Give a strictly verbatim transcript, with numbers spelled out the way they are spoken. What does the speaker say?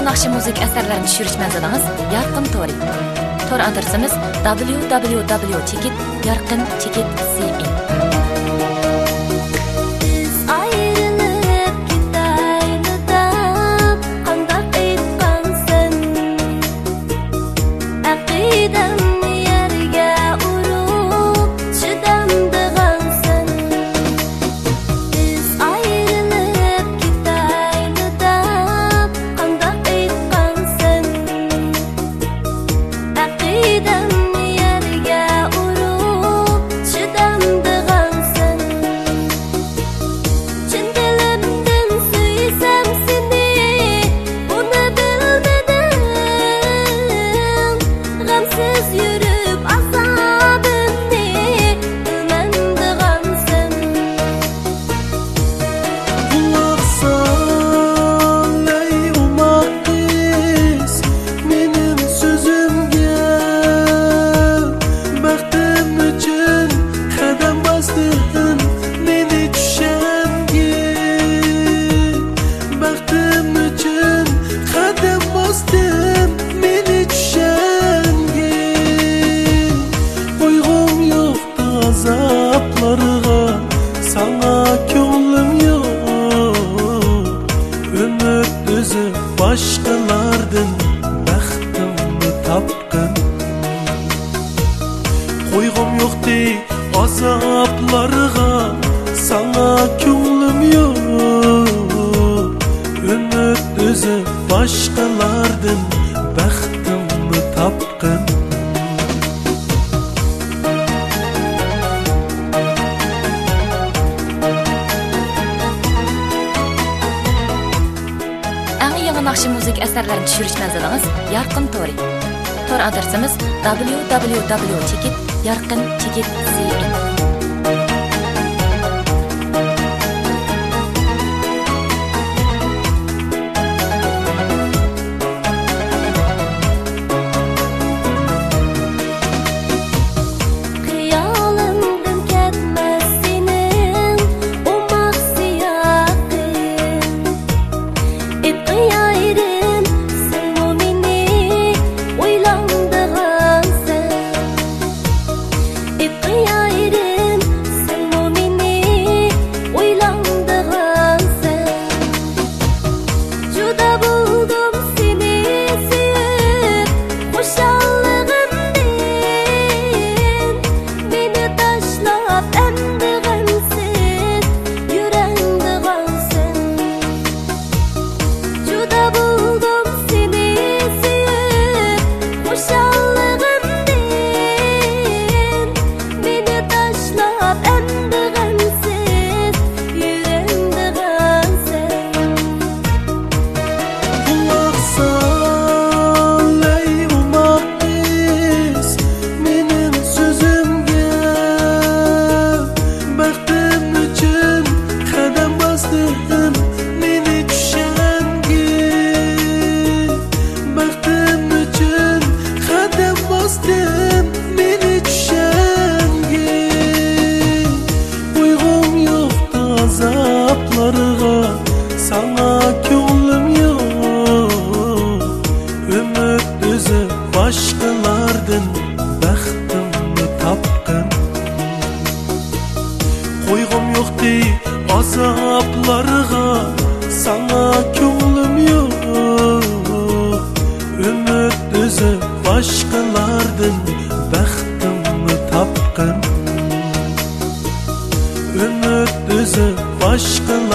yaxshi muzik asarlarini tushirish manzilimiz Yarqin Tori. Tor adresimiz w w w chekit yarqin chekit c n. Başqalardan baxtimni topqin, qo'yg'im yo'qdi azoblarga, sana ko'nglim yo'q. Umid o'zi boshqalardan baxtimni topqin. Yaxshi muzik asarlarini tushirish manzilimiz Yarqin Tori. Tor adresimiz w w w chekit yarqin chekit c n. Sana ko'nglim yo'q. Umid o'zi boshqalardan baxtimni topqin, qo'yg'im yo'qdi azoblarga, sana ko'nglim yo'q. Umid o'zi boshqalardan baxtimni topqin, umid o'zi boshqalardan